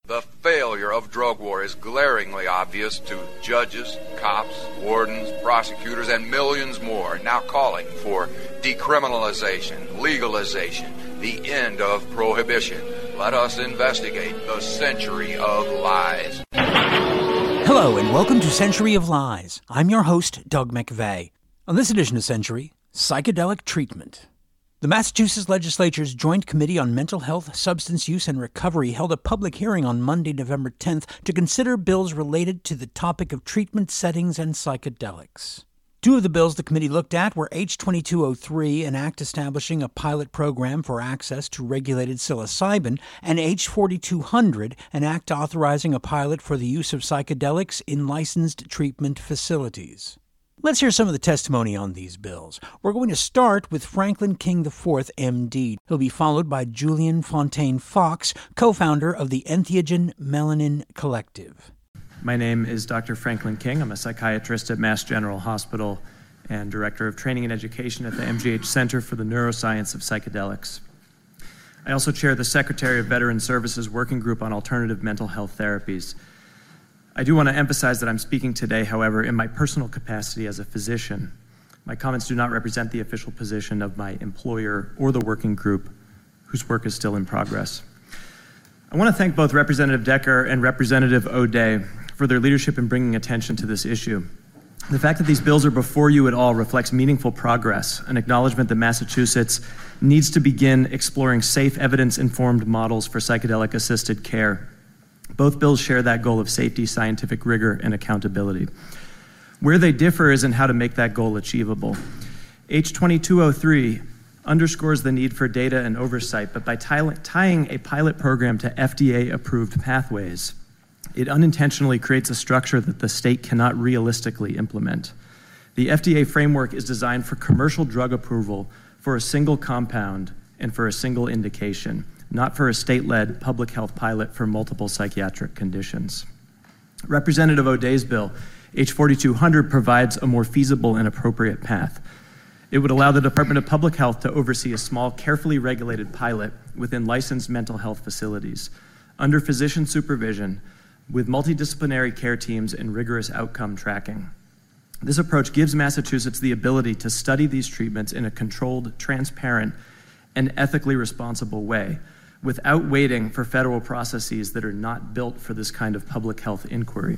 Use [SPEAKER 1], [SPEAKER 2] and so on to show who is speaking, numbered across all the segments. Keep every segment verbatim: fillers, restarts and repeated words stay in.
[SPEAKER 1] The failure of drug war is glaringly obvious to judges, cops, wardens, prosecutors, and millions more now calling for decriminalization, legalization, the end of prohibition. Let us investigate the century of lies.
[SPEAKER 2] Hello and welcome to Century of Lies. I'm your host, Doug McVeigh. On this edition of Century, psychedelic treatment. The Massachusetts Legislature's Joint Committee on Mental Health, Substance Use, and Recovery held a public hearing on Monday, November tenth, to consider bills related to the topic of treatment settings and psychedelics. Two of the bills the committee looked at were H twenty-two oh three, an act establishing a pilot program for access to regulated psilocybin, and H forty-two hundred, an act authorizing a pilot for the use of psychedelics in licensed treatment facilities. Let's hear some of the testimony on these bills. We're going to start with Franklin King the fourth, M D. He'll be followed by Julian Fontaine Fox, co-founder of the Entheogen Melanin Collective.
[SPEAKER 3] My name is Doctor Franklin King. I'm a psychiatrist at Mass General Hospital and Director of Training and Education at the M G H Center for the Neuroscience of Psychedelics. I also chair the Secretary of Veteran Services Working Group on Alternative Mental Health Therapies. I do want to emphasize that I'm speaking today, however, in my personal capacity as a physician. My comments do not represent the official position of my employer or the working group, whose work is still in progress. I want to thank both Representative Decker and Representative O'Day for their leadership in bringing attention to this issue. The fact that these bills are before you at all reflects meaningful progress, an acknowledgement that Massachusetts needs to begin exploring safe, evidence-informed models for psychedelic-assisted care. Both bills share that goal of safety, scientific rigor, and accountability. Where they differ is in how to make that goal achievable. H twenty-two oh three underscores the need for data and oversight, but by tying a pilot program to F D A-approved pathways, it unintentionally creates a structure that the state cannot realistically implement. The F D A framework is designed for commercial drug approval for a single compound and for a single indication, not for a state-led public health pilot for multiple psychiatric conditions. Representative O'Day's bill, H forty-two hundred, provides a more feasible and appropriate path. It would allow the Department of Public Health to oversee a small, carefully regulated pilot within licensed mental health facilities, under physician supervision, with multidisciplinary care teams and rigorous outcome tracking. This approach gives Massachusetts the ability to study these treatments in a controlled, transparent, and ethically responsible way, without waiting for federal processes that are not built for this kind of public health inquiry.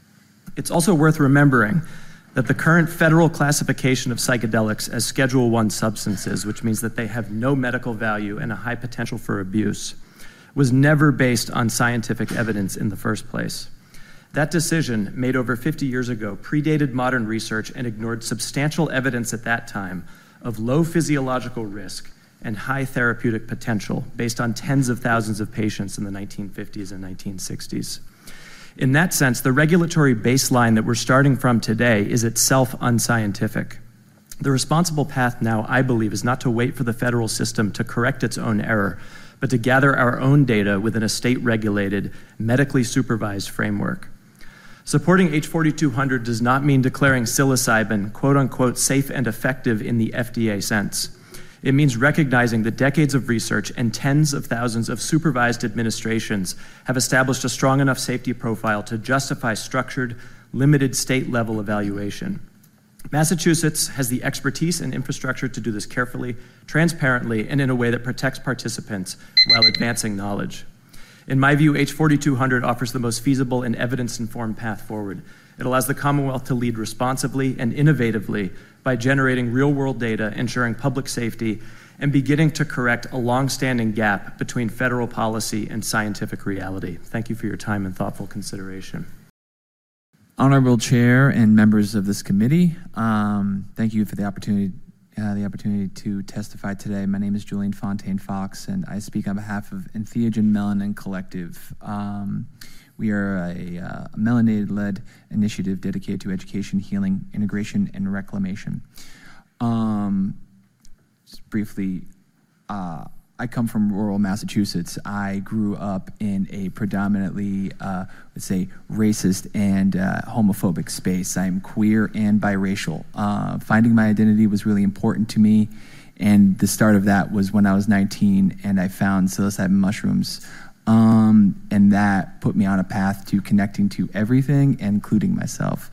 [SPEAKER 3] It's also worth remembering that the current federal classification of psychedelics as Schedule one substances, which means that they have no medical value and a high potential for abuse, was never based on scientific evidence in the first place. That decision, made over fifty years ago, predated modern research and ignored substantial evidence at that time of low physiological risk and high therapeutic potential based on tens of thousands of patients in the nineteen fifties and nineteen sixties. In that sense, the regulatory baseline that we're starting from today is itself unscientific. The responsible path now, I believe, is not to wait for the federal system to correct its own error, but to gather our own data within a state-regulated, medically supervised framework. Supporting H forty-two hundred does not mean declaring psilocybin, quote-unquote, safe and effective in the F D A sense. It means recognizing that decades of research and tens of thousands of supervised administrations have established a strong enough safety profile to justify structured, limited state-level evaluation. Massachusetts has the expertise and infrastructure to do this carefully, transparently, and in a way that protects participants while advancing knowledge. In my view, H forty-two hundred offers the most feasible and evidence-informed path forward. It allows the Commonwealth to lead responsibly and innovatively by generating real-world data, ensuring public safety, and beginning to correct a long-standing gap between federal policy and scientific reality. Thank you for your time and thoughtful consideration.
[SPEAKER 4] Honorable Chair and members of this committee, um, thank you for the opportunity uh, the opportunity to testify today. My name is Julian Fontaine Fox, and I speak on behalf of Entheogen Melanin Collective. Um, we are a, uh, a melanated-led initiative dedicated to education, healing, integration, and reclamation. Um, just briefly, uh, I come from rural Massachusetts. I grew up in a predominantly, uh, let's say, racist and uh, homophobic space. I'm queer and biracial. Uh, finding my identity was really important to me, and the start of that was when I was nineteen, and I found psilocybin mushrooms Um, and that put me on a path to connecting to everything, including myself.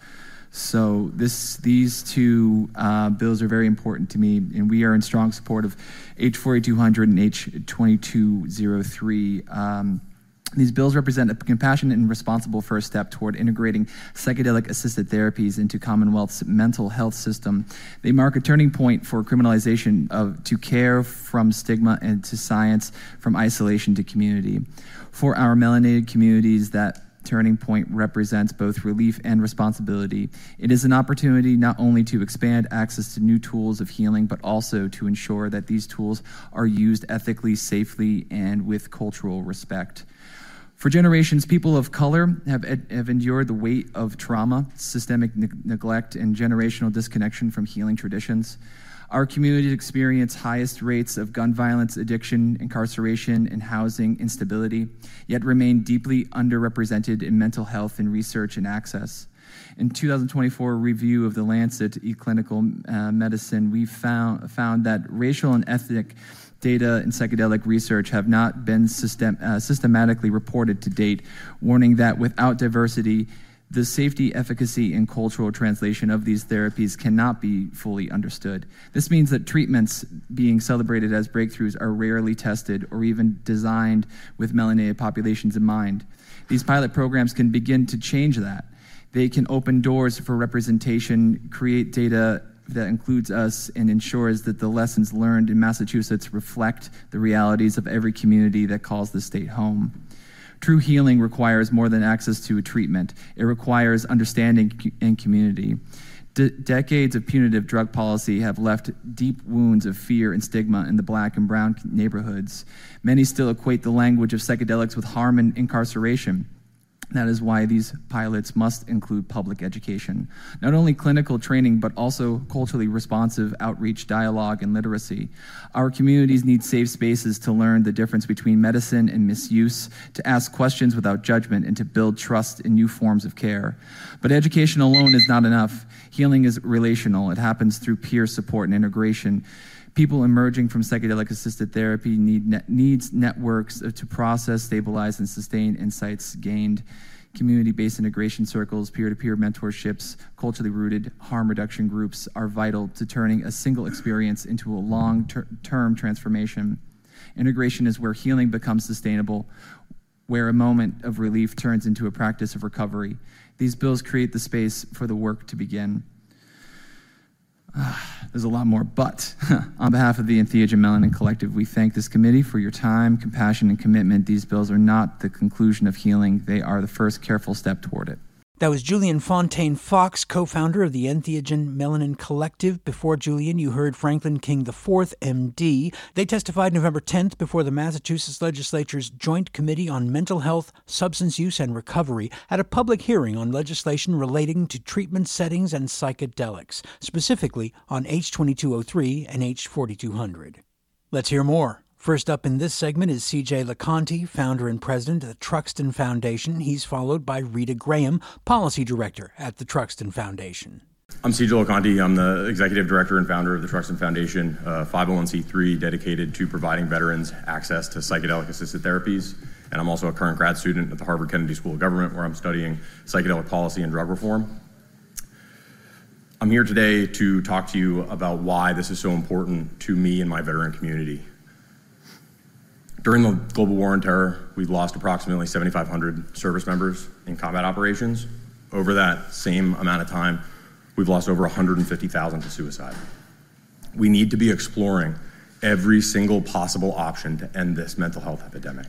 [SPEAKER 4] So this, these two uh, bills are very important to me, and we are in strong support of H forty-two hundred and H twenty-two oh three. Um, These bills represent a compassionate and responsible first step toward integrating psychedelic-assisted therapies into Commonwealth's mental health system. They mark a turning point for criminalization of to care from stigma and to science, from isolation to community. For our melanated communities, that turning point represents both relief and responsibility. It is an opportunity not only to expand access to new tools of healing, but also to ensure that these tools are used ethically, safely, and with cultural respect. For generations, people of color have, ed- have endured the weight of trauma, systemic ne- neglect, and generational disconnection from healing traditions. Our communities experience highest rates of gun violence, addiction, incarceration, and housing instability, yet remain deeply underrepresented in mental health and research and access. In two thousand twenty-four review of the Lancet eClinical uh, Medicine, we found, found that racial and ethnic data in psychedelic research have not been system, uh, systematically reported to date, warning that without diversity, the safety, efficacy, and cultural translation of these therapies cannot be fully understood. This means that treatments being celebrated as breakthroughs are rarely tested or even designed with melanated populations in mind. These pilot programs can begin to change that. They can open doors for representation, create data that includes us, and ensures that the lessons learned in Massachusetts reflect the realities of every community that calls the state home. True healing requires more than access to a treatment. It requires understanding and community. De- decades of punitive drug policy have left deep wounds of fear and stigma in the black and brown neighborhoods. Many still equate the language of psychedelics with harm and incarceration. That is why these pilots must include public education. Not only clinical training, but also culturally responsive outreach, dialogue, and literacy. Our communities need safe spaces to learn the difference between medicine and misuse, to ask questions without judgment, and to build trust in new forms of care. But education alone is not enough. Healing is relational. It happens through peer support and integration. People emerging from psychedelic-assisted therapy need net, needs networks to process, stabilize, and sustain insights gained. Community-based integration circles, peer-to-peer mentorships, culturally rooted harm reduction groups are vital to turning a single experience into a long-term transformation. Integration is where healing becomes sustainable, where a moment of relief turns into a practice of recovery. These bills create the space for the work to begin. Uh, there's a lot more, but on behalf of the Entheogen Melanin Collective, we thank this committee for your time, compassion, and commitment. These bills are not the conclusion of healing. They are the first careful step toward it.
[SPEAKER 2] That was Julian Fontaine Fox, co-founder of the Entheogen Melanin Collective. Before Julian, you heard Franklin King the fourth, M D. They testified November tenth before the Massachusetts Legislature's Joint Committee on Mental Health, Substance Use, and Recovery at a public hearing on legislation relating to treatment settings and psychedelics, specifically on H twenty-two oh three and H forty-two hundred. Let's hear more. First up in this segment is C J LeConte, founder and president of the Truxtun Foundation. He's followed by Rita Graham, policy director at the Truxtun Foundation.
[SPEAKER 5] I'm C J LeConte. I'm the executive director and founder of the Truxtun Foundation, a five oh one c three dedicated to providing veterans access to psychedelic-assisted therapies. And I'm also a current grad student at the Harvard Kennedy School of Government, where I'm studying psychedelic policy and drug reform. I'm here today to talk to you about why this is so important to me and my veteran community. During the global war on terror, we've lost approximately seventy-five hundred service members in combat operations. Over that same amount of time, we've lost over one hundred fifty thousand to suicide. We need to be exploring every single possible option to end this mental health epidemic.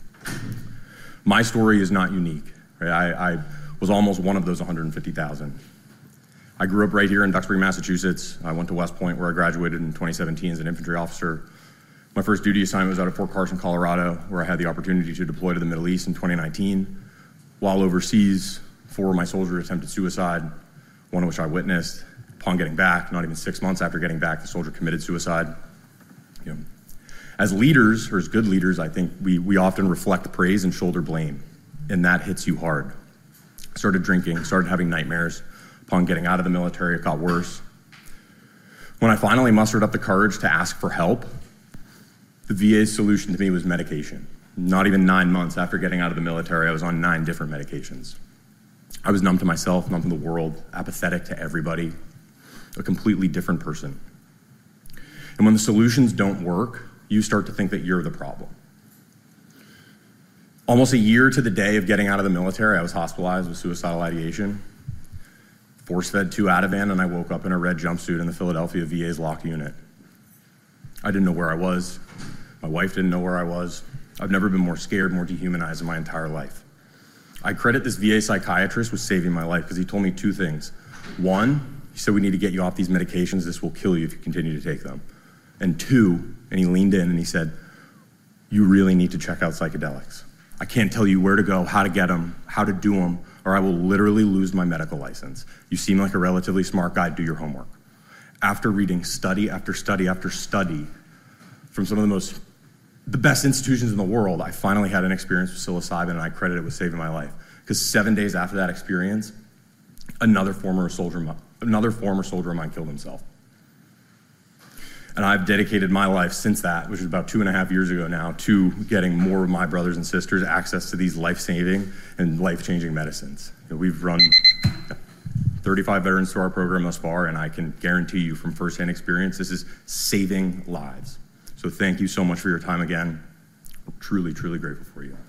[SPEAKER 5] My story is not unique. Right? I, I was almost one of those one hundred fifty thousand. I grew up right here in Duxbury, Massachusetts. I went to West Point, where I graduated in twenty seventeen as an infantry officer. My first duty assignment was out of Fort Carson, Colorado, where I had the opportunity to deploy to the Middle East in twenty nineteen. While overseas, four of my soldiers attempted suicide, one of which I witnessed. Upon getting back, not even six months after getting back, the soldier committed suicide. You know, as leaders, or as good leaders, I think we, we often reflect praise and shoulder blame, and that hits you hard. Started drinking, started having nightmares. Upon getting out of the military, it got worse. When I finally mustered up the courage to ask for help, the V A's solution to me was medication. Not even nine months after getting out of the military, I was on nine different medications. I was numb to myself, numb to the world, apathetic to everybody, a completely different person. And when the solutions don't work, you start to think that you're the problem. Almost a year to the day of getting out of the military, I was hospitalized with suicidal ideation, force-fed two Ativan, and I woke up in a red jumpsuit in the Philadelphia V A's locked unit. I didn't know where I was. My wife didn't know where I was. I've never been more scared, more dehumanized in my entire life. I credit this V A psychiatrist with saving my life because he told me two things. One, he said, we need to get you off these medications. This will kill you if you continue to take them. And two, and he leaned in and he said, you really need to check out psychedelics. I can't tell you where to go, how to get them, how to do them, or I will literally lose my medical license. You seem like a relatively smart guy, do your homework. After reading study after study after study from some of the most, the best institutions in the world, I finally had an experience with psilocybin, and I credit it with saving my life. Because seven days after that experience, another former soldier, another former soldier of mine killed himself. And I've dedicated my life since that, which is about two and a half years ago now, to getting more of my brothers and sisters access to these life-saving and life-changing medicines. You know, we've run thirty-five veterans through our program thus far, and I can guarantee you from firsthand experience, this is saving lives. So thank you so much for your time again. We're truly, truly grateful for you.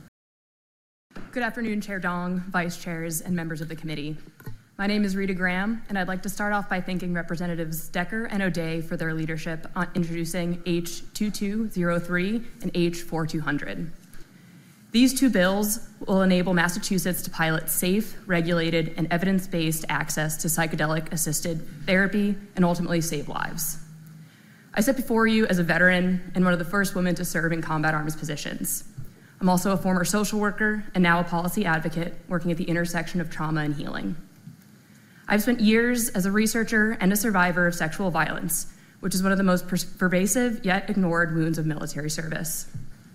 [SPEAKER 6] Good afternoon, Chair Dong, Vice Chairs, and members of the committee. My name is Rita Graham, and I'd like to start off by thanking Representatives Decker and O'Day for their leadership on introducing H two two zero three and H forty-two hundred. These two bills will enable Massachusetts to pilot safe, regulated, and evidence-based access to psychedelic-assisted therapy and ultimately save lives. I sit before you as a veteran and one of the first women to serve in combat arms positions. I'm also a former social worker and now a policy advocate working at the intersection of trauma and healing. I've spent years as a researcher and a survivor of sexual violence, which is one of the most pervasive yet ignored wounds of military service.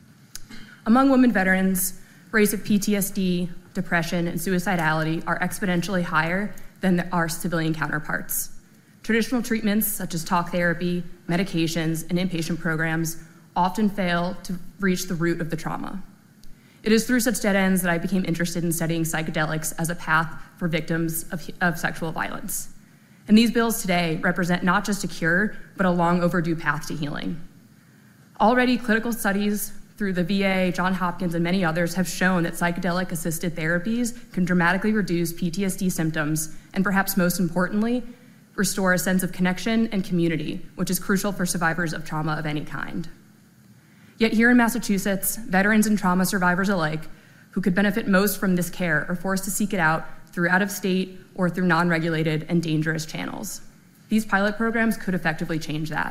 [SPEAKER 6] Among women veterans, rates of P T S D, depression, and suicidality are exponentially higher than our civilian counterparts. Traditional treatments such as talk therapy, medications, and inpatient programs often fail to reach the root of the trauma. It is through such dead ends that I became interested in studying psychedelics as a path for victims of, of sexual violence. And these bills today represent not just a cure, but a long overdue path to healing. Already, clinical studies through the V A, Johns Hopkins, and many others have shown that psychedelic-assisted therapies can dramatically reduce P T S D symptoms, and perhaps most importantly, restore a sense of connection and community, which is crucial for survivors of trauma of any kind. Yet here in Massachusetts, veterans and trauma survivors alike who could benefit most from this care are forced to seek it out through out-of-state or through non-regulated and dangerous channels. These pilot programs could effectively change that.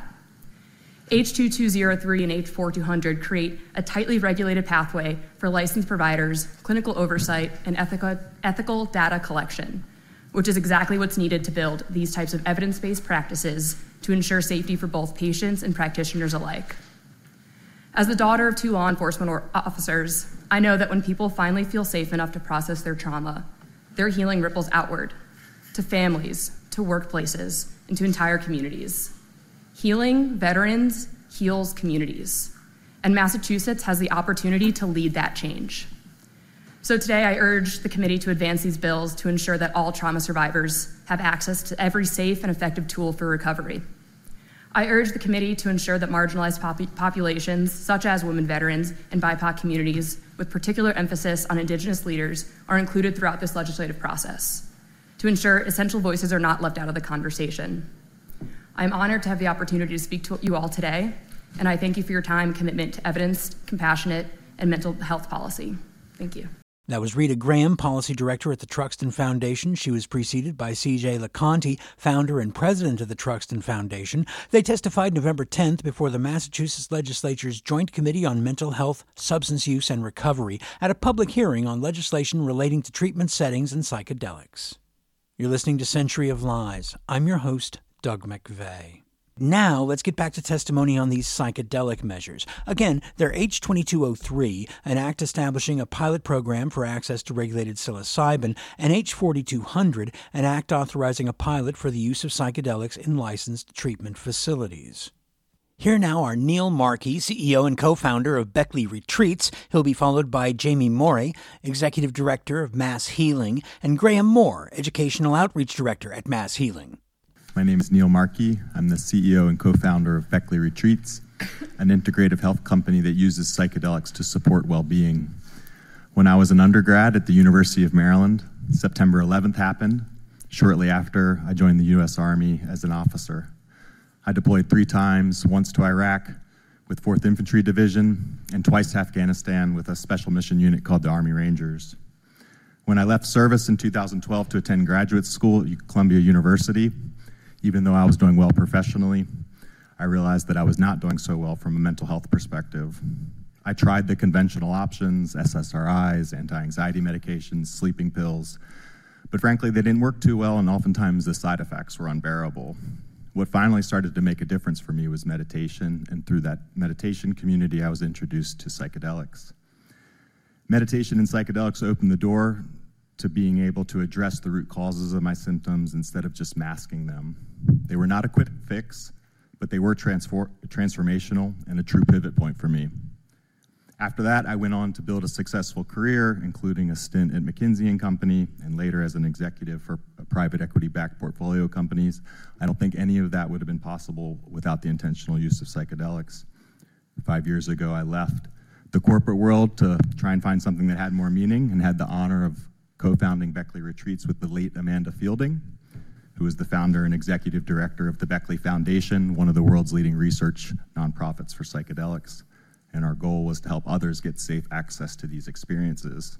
[SPEAKER 6] H two two zero three and H forty-two hundred create a tightly regulated pathway for licensed providers, clinical oversight, and ethical, ethical data collection, which is exactly what's needed to build these types of evidence-based practices to ensure safety for both patients and practitioners alike. As the daughter of two law enforcement officers, I know that when people finally feel safe enough to process their trauma, their healing ripples outward, to families, to workplaces, and to entire communities. Healing veterans heals communities, and Massachusetts has the opportunity to lead that change. So today I urge the committee to advance these bills to ensure that all trauma survivors have access to every safe and effective tool for recovery. I urge the committee to ensure that marginalized pop- populations, such as women veterans and B I P O C communities, with particular emphasis on Indigenous leaders, are included throughout this legislative process, to ensure essential voices are not left out of the conversation. I'm honored to have the opportunity to speak to you all today, and I thank you for your time and commitment to evidence, compassionate, and mental health policy. Thank you.
[SPEAKER 2] That was Rita Graham, Policy Director at the Truxtun Foundation. She was preceded by C J LeConte, founder and president of the Truxtun Foundation. They testified November tenth before the Massachusetts Legislature's Joint Committee on Mental Health, Substance Use, and Recovery at a public hearing on legislation relating to treatment settings and psychedelics. You're listening to Century of Lies. I'm your host, Doug McVeigh. Now, let's get back to testimony on these psychedelic measures. Again, they're H twenty-two oh three, an act establishing a pilot program for access to regulated psilocybin, and H forty-two hundred, an act authorizing a pilot for the use of psychedelics in licensed treatment facilities. Here now are Neil Markey, C E O and co-founder of Beckley Retreats. He'll be followed by Jamie Morey, Executive Director of Mass Healing, and Graham Moore, Educational Outreach Director at Mass Healing.
[SPEAKER 7] My name is Neil Markey. I'm the C E O and co-founder of Beckley Retreats, an integrative health company that uses psychedelics to support well-being. When I was an undergrad at the University of Maryland, September eleventh happened. Shortly after, I joined the U S Army as an officer. I deployed three times, once to Iraq with fourth Infantry Division, and twice to Afghanistan with a special mission unit called the Army Rangers. When I left service in two thousand twelve to attend graduate school at Columbia University, even though I was doing well professionally, I realized that I was not doing so well from a mental health perspective. I tried the conventional options, S S R Is, anti-anxiety medications, sleeping pills, but frankly, they didn't work too well, and oftentimes the side effects were unbearable. What finally started to make a difference for me was meditation, and through that meditation community, I was introduced to psychedelics. Meditation and psychedelics opened the door to being able to address the root causes of my symptoms instead of just masking them. They were not a quick fix, but they were transfor- transformational and a true pivot point for me. After that, I went on to build a successful career, including a stint at McKinsey and Company, and later as an executive for private equity-backed portfolio companies. I don't think any of that would have been possible without the intentional use of psychedelics. Five years ago, I left the corporate world to try and find something that had more meaning, and had the honor of co-founding Beckley Retreats with the late Amanda Fielding, who is the founder and executive director of the Beckley Foundation, one of the world's leading research nonprofits for psychedelics. And our goal was to help others get safe access to these experiences.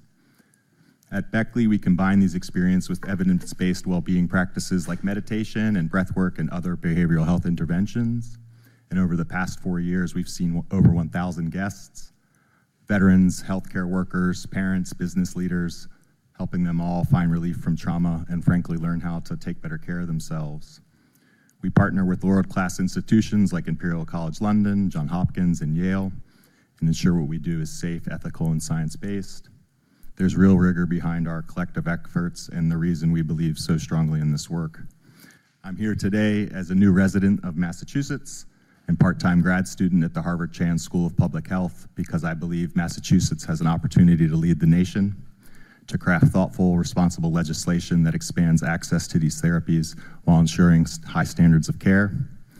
[SPEAKER 7] At Beckley, we combine these experiences with evidence-based well-being practices like meditation and breathwork and other behavioral health interventions. And over the past four years, we've seen over one thousand guests, veterans, healthcare workers, parents, business leaders, helping them all find relief from trauma and frankly learn how to take better care of themselves. We partner with world-class institutions like Imperial College London, Johns Hopkins, and Yale, and ensure what we do is safe, ethical, and science-based. There's real rigor behind our collective efforts and the reason we believe so strongly in this work. I'm here today as a new resident of Massachusetts and part-time grad student at the Harvard Chan School of Public Health because I believe Massachusetts has an opportunity to lead the nation, to craft thoughtful, responsible legislation that expands access to these therapies while ensuring high standards of care.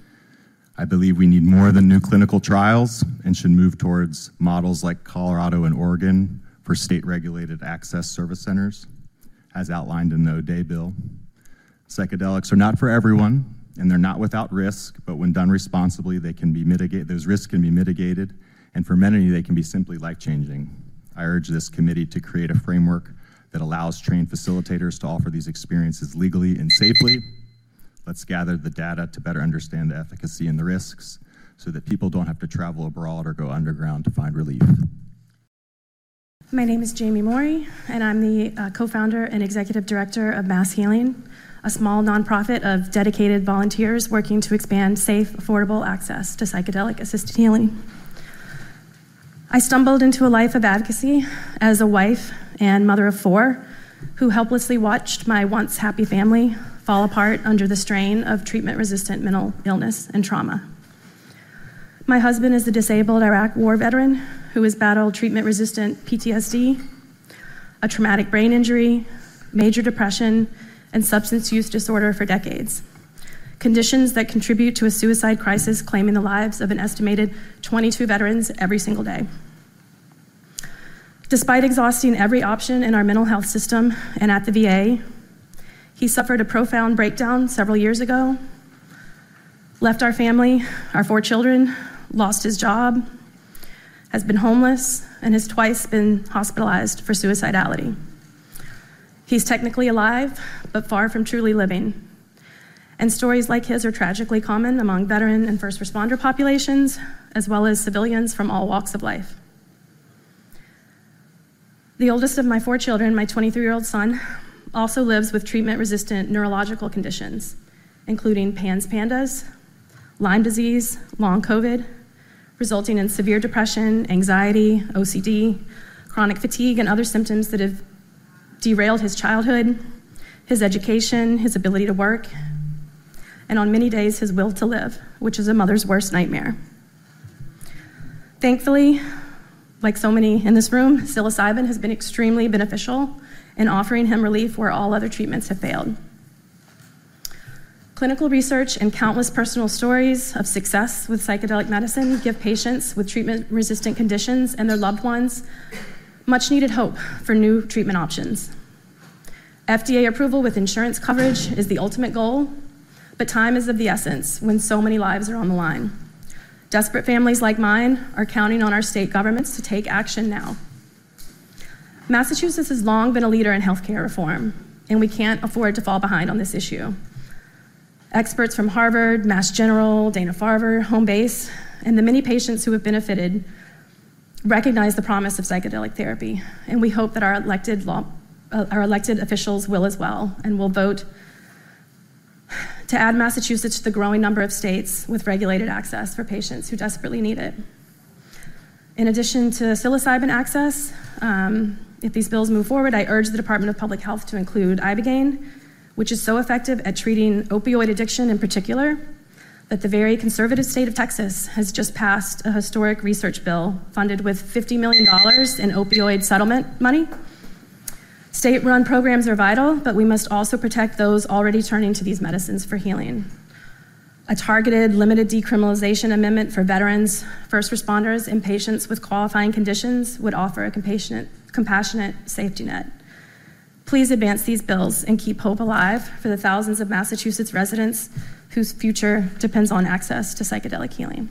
[SPEAKER 7] I believe we need more than new clinical trials and should move towards models like Colorado and Oregon for state-regulated access service centers, as outlined in the O'Day bill. Psychedelics are not for everyone, and they're not without risk, but when done responsibly, they can be mitigated. Those risks can be mitigated, and for many, they can be simply life-changing. I urge this committee to create a framework that allows trained facilitators to offer these experiences legally and safely. Let's gather the data to better understand the efficacy and the risks so that people don't have to travel abroad or go underground to find relief.
[SPEAKER 8] My name is Jamie Morey, and I'm the uh, co-founder and executive director of Mass Healing, a small nonprofit of dedicated volunteers working to expand safe, affordable access to psychedelic-assisted healing. I stumbled into a life of advocacy as a wife and mother of four who helplessly watched my once happy family fall apart under the strain of treatment-resistant mental illness and trauma. My husband is a disabled Iraq war veteran who has battled treatment-resistant P T S D, a traumatic brain injury, major depression, and substance use disorder for decades, conditions that contribute to a suicide crisis claiming the lives of an estimated twenty-two veterans every single day. Despite exhausting every option in our mental health system and at the V A, he suffered a profound breakdown several years ago, left our family, our four children, lost his job, has been homeless, and has twice been hospitalized for suicidality. He's technically alive, but far from truly living. And stories like his are tragically common among veteran and first responder populations, as well as civilians from all walks of life. The oldest of my four children, my twenty-three-year-old son, also lives with treatment-resistant neurological conditions, including PANS PANDAS, Lyme disease, long COVID, resulting in severe depression, anxiety, O C D, chronic fatigue, and other symptoms that have derailed his childhood, his education, his ability to work, and on many days his will to live, which is a mother's worst nightmare. Thankfully, like so many in this room, psilocybin has been extremely beneficial in offering him relief where all other treatments have failed. Clinical research and countless personal stories of success with psychedelic medicine give patients with treatment-resistant conditions and their loved ones much-needed hope for new treatment options. F D A approval with insurance coverage is the ultimate goal, but time is of the essence when so many lives are on the line. Desperate families like mine are counting on our state governments to take action now. Massachusetts has long been a leader in healthcare reform, and we can't afford to fall behind on this issue. Experts from Harvard, Mass General, Dana-Farber, Home Base, and the many patients who have benefited recognize the promise of psychedelic therapy, and we hope that our elected, law, uh, our elected officials will as well, and will vote to add Massachusetts to the growing number of states with regulated access for patients who desperately need it. In addition to psilocybin access, um, if these bills move forward, I urge the Department of Public Health to include ibogaine, which is so effective at treating opioid addiction in particular, that the very conservative state of Texas has just passed a historic research bill funded with fifty million dollars in opioid settlement money. State-run programs are vital, but we must also protect those already turning to these medicines for healing. A targeted, limited decriminalization amendment for veterans, first responders, and patients with qualifying conditions would offer a compassionate, compassionate safety net. Please advance these bills and keep hope alive for the thousands of Massachusetts residents whose future depends on access to psychedelic healing.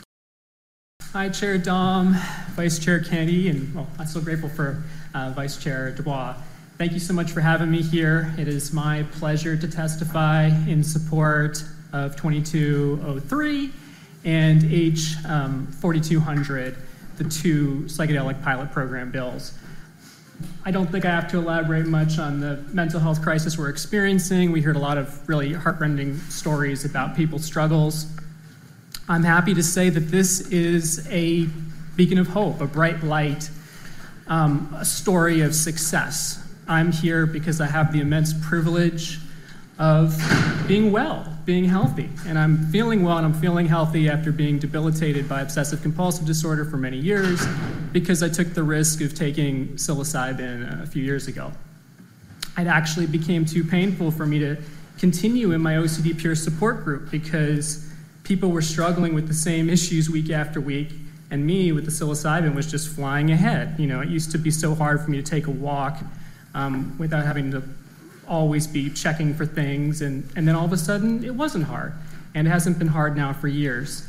[SPEAKER 9] Hi, Chair Dom, Vice Chair Kennedy, and well, I'm so grateful for uh, Vice Chair Dubois. Thank you so much for having me here. It is my pleasure to testify in support of twenty-two oh three and H um, forty-two hundred, the two psychedelic pilot program bills. I don't think I have to elaborate much on the mental health crisis we're experiencing. We heard a lot of really heartrending stories about people's struggles. I'm happy to say that this is a beacon of hope, a bright light, um, a story of success. I'm here because I have the immense privilege of being well, being healthy. And I'm feeling well and I'm feeling healthy after being debilitated by obsessive compulsive disorder for many years because I took the risk of taking psilocybin a few years ago. It actually became too painful for me to continue in my O C D peer support group because people were struggling with the same issues week after week, and me with the psilocybin was just flying ahead. You know, it used to be so hard for me to take a walk um, without having to always be checking for things, and, and then all of a sudden it wasn't hard, and it hasn't been hard now for years.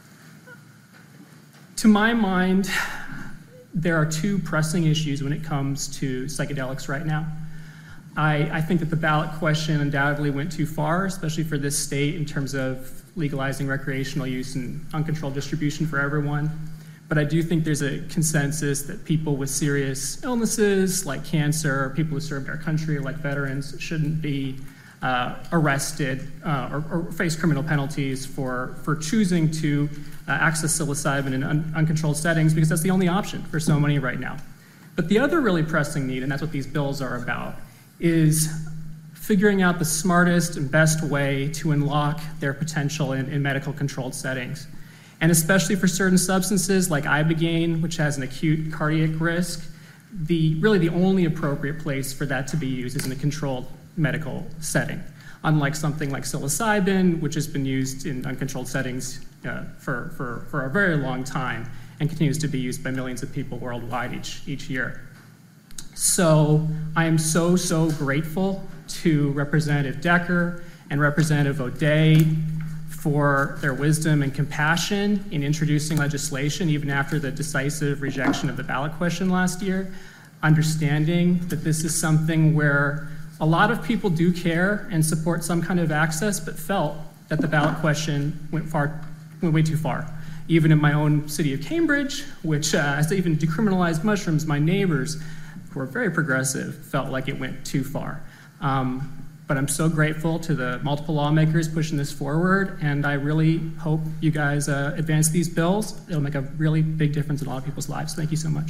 [SPEAKER 9] To my mind, there are two pressing issues when it comes to psychedelics right now. I, I think that the ballot question undoubtedly went too far, especially for this state in terms of legalizing recreational use and uncontrolled distribution for everyone. But I do think there's a consensus that people with serious illnesses like cancer, or people who served our country like veterans, shouldn't be uh, arrested uh, or, or face criminal penalties for, for choosing to uh, access psilocybin in un- uncontrolled settings, because that's the only option for so many right now. But the other really pressing need, and that's what these bills are about, is figuring out the smartest and best way to unlock their potential in, in medical controlled settings. And especially for certain substances like ibogaine, which has an acute cardiac risk, the really the only appropriate place for that to be used is in a controlled medical setting. Unlike something like psilocybin, which has been used in uncontrolled settings uh, for, for, for a very long time and continues to be used by millions of people worldwide each, each year. So I am so, so grateful to Representative Decker and Representative O'Day for their wisdom and compassion in introducing legislation even after the decisive rejection of the ballot question last year, understanding that this is something where a lot of people do care and support some kind of access, but felt that the ballot question went far, went way too far. Even in my own city of Cambridge, which uh, has even decriminalized mushrooms, my neighbors, who are very progressive, felt like it went too far. Um, but I'm so grateful to the multiple lawmakers pushing this forward, and I really hope you guys uh, advance these bills. It'll make a really big difference in a lot of people's lives. Thank you so much.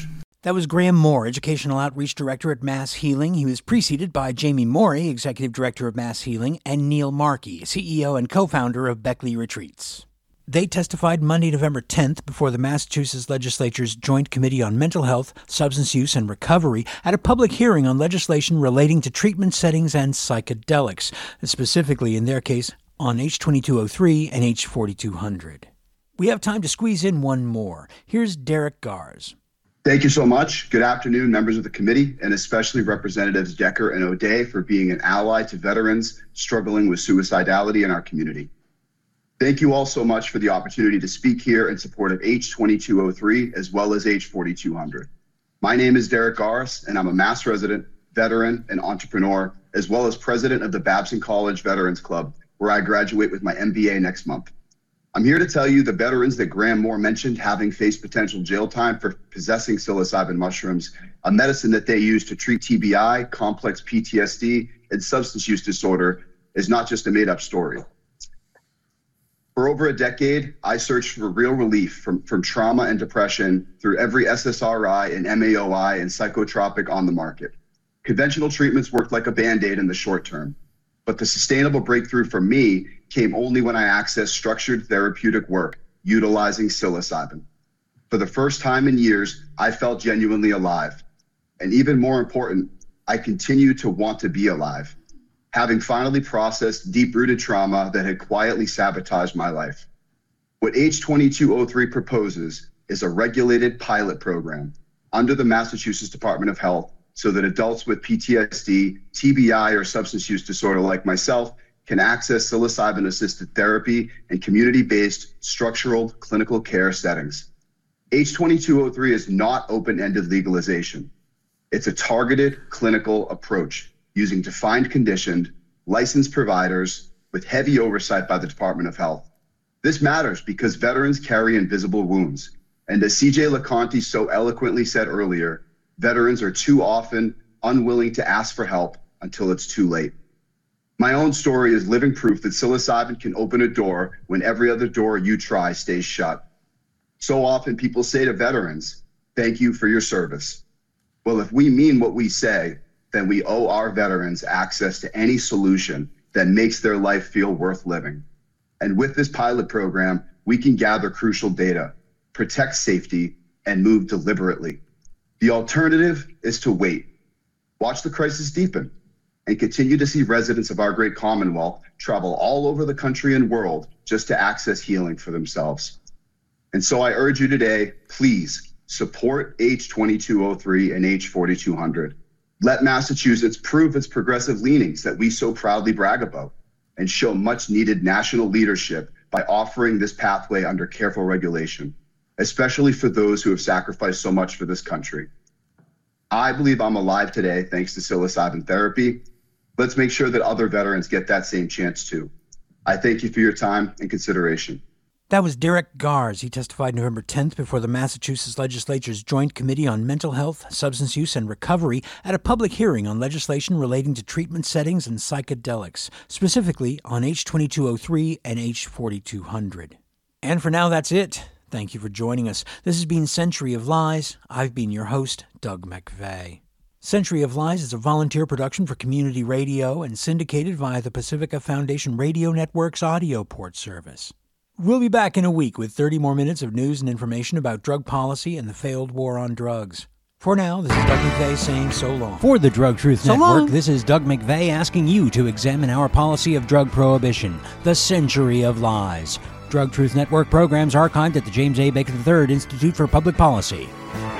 [SPEAKER 2] That was Graham Moore, Educational Outreach Director at Mass Healing. He was preceded by Jamie Morey, Executive Director of Mass Healing, and Neil Markey, C E O and co-founder of Beckley Retreats. They testified Monday, November tenth, before the Massachusetts Legislature's Joint Committee on Mental Health, Substance Use, and Recovery at a public hearing on legislation relating to treatment settings and psychedelics, specifically, in their case, on H twenty-two oh three and H forty-two hundred. We have time to squeeze in one more. Here's Derek Garz.
[SPEAKER 10] Thank you so much. Good afternoon, members of the committee, and especially Representatives Decker and O'Day for being an ally to veterans struggling with suicidality in our community. Thank you all so much for the opportunity to speak here in support of H twenty-two oh three as well as H forty-two hundred. My name is Derek Garz, and I'm a Mass resident, veteran, and entrepreneur, as well as president of the Babson College Veterans Club, where I graduate with my M B A next month. I'm here to tell you the veterans that Graham Moore mentioned having faced potential jail time for possessing psilocybin mushrooms, a medicine that they use to treat T B I, complex P T S D, and substance use disorder, is not just a made-up story. For over a decade, I searched for real relief from, from trauma and depression through every S S R I and M A O I and psychotropic on the market. Conventional treatments worked like a Band-Aid in the short term, but the sustainable breakthrough for me came only when I accessed structured therapeutic work utilizing psilocybin. For the first time in years, I felt genuinely alive. And even more important, I continue to want to be alive, having finally processed deep-rooted trauma that had quietly sabotaged my life. What H twenty-two oh three proposes is a regulated pilot program under the Massachusetts Department of Health so that adults with P T S D, T B I, or substance use disorder like myself can access psilocybin-assisted therapy and community-based structural clinical care settings. H twenty-two oh three is not open-ended legalization. It's a targeted clinical approach using defined conditioned, licensed providers with heavy oversight by the Department of Health. This matters because veterans carry invisible wounds. And as C J LeConte so eloquently said earlier, veterans are too often unwilling to ask for help until it's too late. My own story is living proof that psilocybin can open a door when every other door you try stays shut. So often people say to veterans, "Thank you for your service." Well, if we mean what we say, then we owe our veterans access to any solution that makes their life feel worth living. And with this pilot program, we can gather crucial data, protect safety, and move deliberately. The alternative is to wait, watch the crisis deepen, and continue to see residents of our great Commonwealth travel all over the country and world just to access healing for themselves. And so I urge you today, please support H twenty-two oh three and H forty-two hundred. Let Massachusetts prove its progressive leanings that we so proudly brag about, and show much needed national leadership by offering this pathway under careful regulation, especially for those who have sacrificed so much for this country. I believe I'm alive today thanks to psilocybin therapy. Let's make sure that other veterans get that same chance too. I thank you for your time and consideration.
[SPEAKER 2] That was Derek Garz. He testified November tenth before the Massachusetts Legislature's Joint Committee on Mental Health, Substance Use, and Recovery at a public hearing on legislation relating to treatment settings and psychedelics, specifically on H twenty-two oh three and H forty-two hundred. And for now, that's it. Thank you for joining us. This has been Century of Lies. I've been your host, Doug McVeigh. Century of Lies is a volunteer production for community radio and syndicated via the Pacifica Foundation Radio Network's audio port service. We'll be back in a week with thirty more minutes of news and information about drug policy and the failed war on drugs. For now, this is Doug McVeigh saying so long. For the Drug Truth so Network, long. This is Doug McVeigh asking you to examine our policy of drug prohibition, the Century of Lies. Drug Truth Network programs archived at the James A. Bacon the third Institute for Public Policy.